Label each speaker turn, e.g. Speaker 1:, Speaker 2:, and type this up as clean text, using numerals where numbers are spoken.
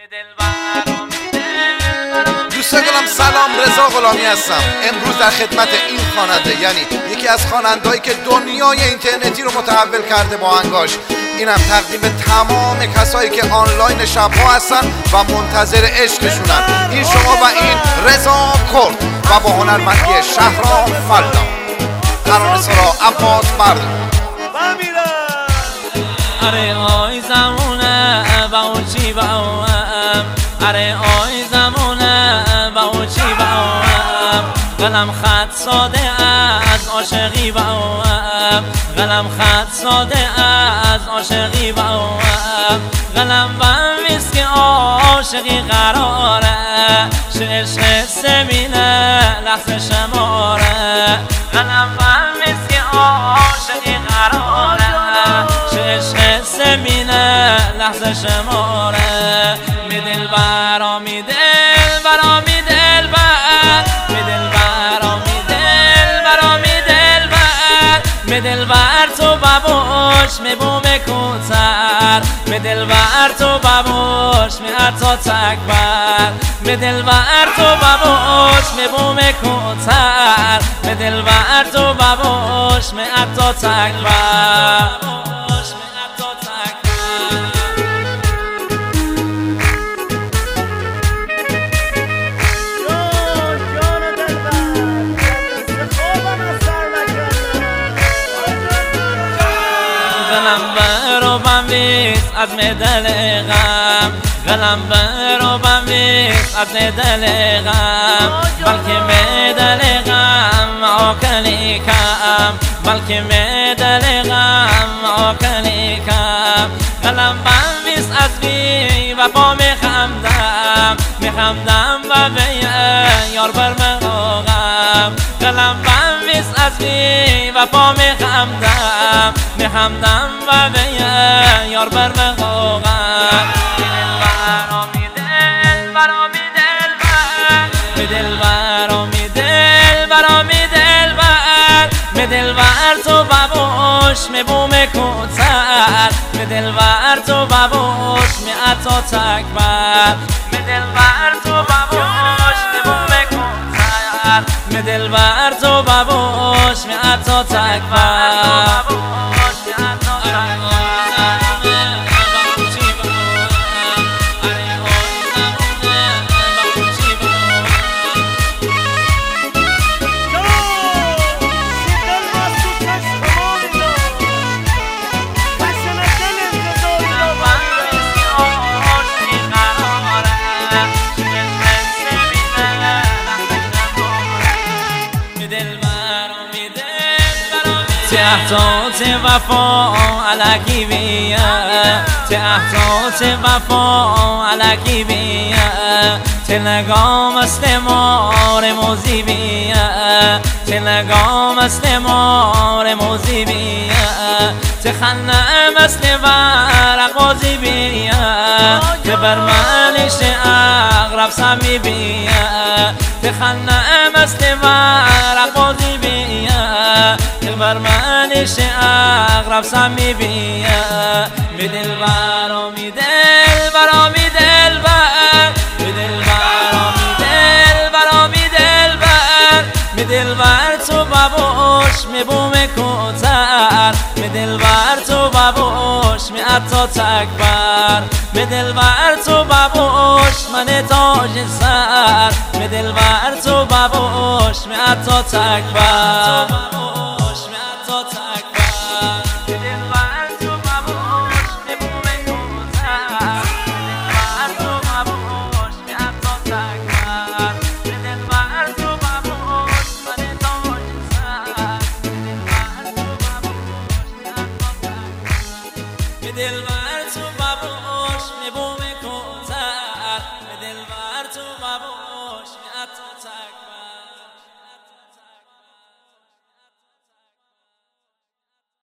Speaker 1: دوستان گلم سلام، رضا غلامی هستم. امروز در خدمت این خواننده، یعنی یکی از خواننده‌هایی که دنیای اینترنتی رو متحول کرده با آهنگاش. اینم تقدیم تمام کسایی که آنلاین شب‌ها هستن و منتظر عشقشونن. این شما و این رضا کرد و با هنرمندی شهرام فلدا، ترانه‌سرا عباس مرد.
Speaker 2: آره آی زمونه با اون چی با اون، آره آی زمونه با اون چی با اون، قلم خط ساده از عاشقی با اون، قلم خط ساده از عاشقی با اون، قلم بنویس که عاشقی قراره، عشق سمینه لحظه شماره، قلم بنویس که عاشقی قراره، عشق سمینه لحظه شماره. می دلبرا می دلبرا می دلبر، می دلبرا می دلبرا می دلبر، می دلبر تو بابوش می بوم کوتر، می دلبر تو بابوش می عطا تکبر، می دلبر تو بابوش می بوم کوتر، می دلبر تو بابوش می عطا تکبر. قلم برو بنویس از دل غم، قلم برو بنویس از دل غم، بلکه دل غم آکنی کم، بلکه دل غم آکنی کم، قلم بنویس از بی وفا میخندم، میخندم و به یار بر مقام، قلم بنویس از بی وفا میخندم، میخندم و به یار بر مقام. می دلبرا می دلبر، می دلبرا می دلبرا می دلبر، می دلبر تو بابوش می بوم کوتر، می دلبر تو بابوش می عطا تکبر، می دلبر تو بابوش می بوم کوتر، می دلبر تو بابوش می عطا تکبر. تحت وفا علکی بیا، تحت وفا علکی بیا، تلگام است مار موزی بیا، تلگام است مار موزی بیا، تخنم است ورق بازی بیا، که بر منش اغرب سمی بیا، تخنم است ورق بازی بیا، که بر منش اغرب سمی بیا. می دلبرا می دلبرا می دلبر، می دلبرا می دلبرا می دلبر، می دلبر تو بابوش می بوم کوتر، می دلبر تو بابوش می عطا تکبر، می دلبر تو بابوش من تاج سر، می دلبر تو بابوش می عطا تکبر.